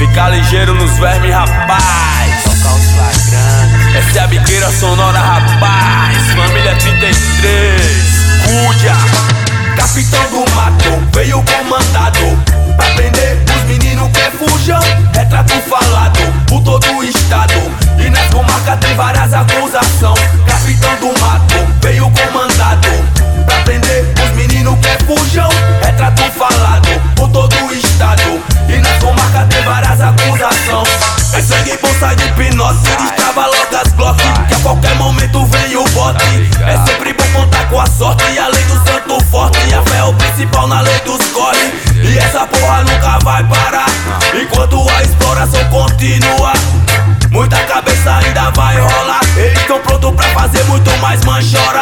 Fica ligeiro nos vermes, rapaz. Tocar os flagrantes. Essa é a biqueira sonora, rapaz. Família 33, Cúdia. Capitão do mato, veio comandado pra prender os meninos que fujam. Retrato falado por todo o estado, e nas comarcas tem várias acusações. Capitão do mato, veio comandado pra prender os meninos que fujam. Retrato falado por todo o estado, e nas comarcas tem várias acusações. É sangue, bolsa de hipnose, destrava logo as Glock, que a qualquer momento vem o bote. É sempre bom contar com a sorte, e além do santo forte, a fé é o principal na lei dos corre. E essa porra nunca vai parar enquanto a exploração continua. Muita cabeça ainda vai rolar, eles tão prontos pra fazer muito mais manchora.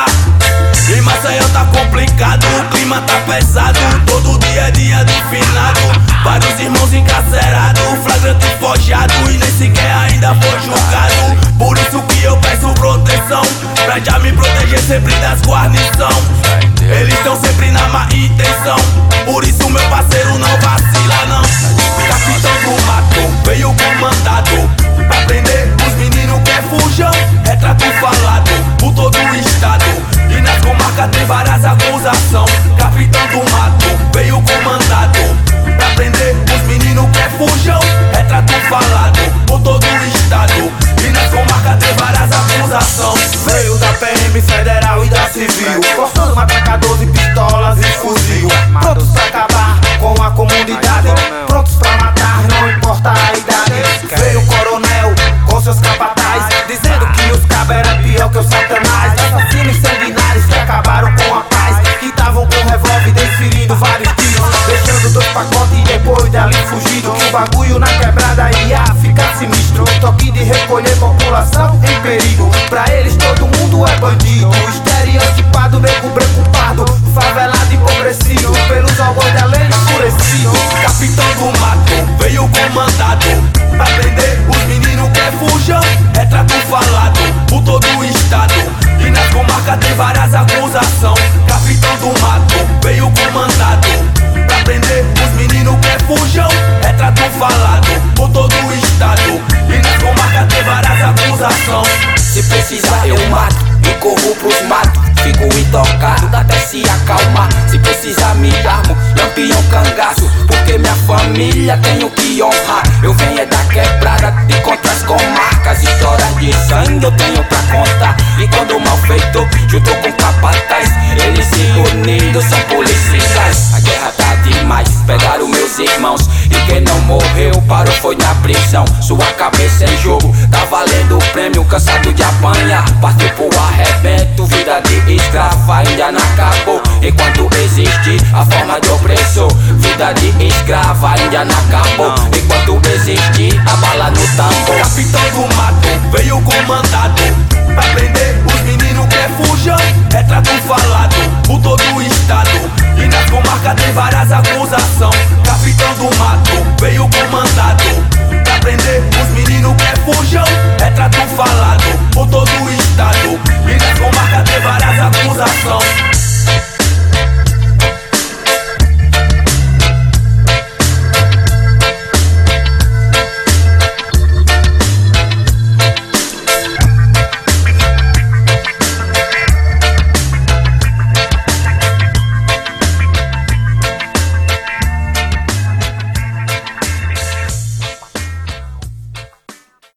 E Maceió tá complicado, o clima tá pesado, todo dia é dia de finado. Vários irmãos encarcerados, flagrante forjado, e nem sequer ainda foi julgado. Por isso que eu peço proteção, pra já me proteger sempre das guarnição. Eles estão sempre na má intenção, por isso meu parceiro não vacila não. Capitão do mato, veio comandado pra prender os meninos que fujam. Retrato falado por todo o estado, e nas comarcas tem várias acusações. Capitão do mato, veio comandado pra prender os meninos que fujam. Retrato falado por todo o estado, e nas comarcas tem várias acusações. Veio da PM federal e da civil, forçando matraca 12 pistolas e fuzil. Prontos pra acabar com a comunidade, prontos pra matar, não importa a idade. Veio o coronel com seus capatazes, dizendo que os cabos eram pior que os satanás. Assassinos sanguinários que acabaram com a paz, que estavam com revólver desferindo vários tiros, deixando 2 pacotes e depois dali fugido. Que o bagulho na quebrada ia ficar sinistro. Toque de recolher população em perigo, pra eles todo mundo é bandido. Estereotipado, nego branco pardo, favelado e empobrecido, pelos algões da lei enfurecido. Capitão do mato, veio comandado pra prender os meninos que fujam. Retrato falado por todo o estado, e nas comarcas tem várias acusações. Capitão do mato, veio comandado pra prender os meninos que fujam. Retrato falado por todo o estado, e nas comarcas tem várias acusações. Se precisar eu mato, e corro pros matos, fico intocado até se acalmar. Se precisar me armo, lampião cangaço, porque minha família tenho que honrar. Eu venho é da quebrada, de contra as comarcas, histórias de sangue eu tenho pra contar. E quando o mal feito junto com capataz, eles se unidos são policiais. A guerra tá demais, pegaram meus irmãos, e quem não morreu parou foi na prisão. Sua cabeça em jogo, tá valendo o prêmio, cansado de apanhar, partiu pro arrebento. Vida de escravo ainda não acabou, enquanto existe a forma de opressor. Vida de escravo ainda não acabou, enquanto existe a bala no tambor. Capitão do mato, veio comandado pra prender os meninos que fujam. Retrato falado por todo o estado, e nas comarcas tem várias acusações.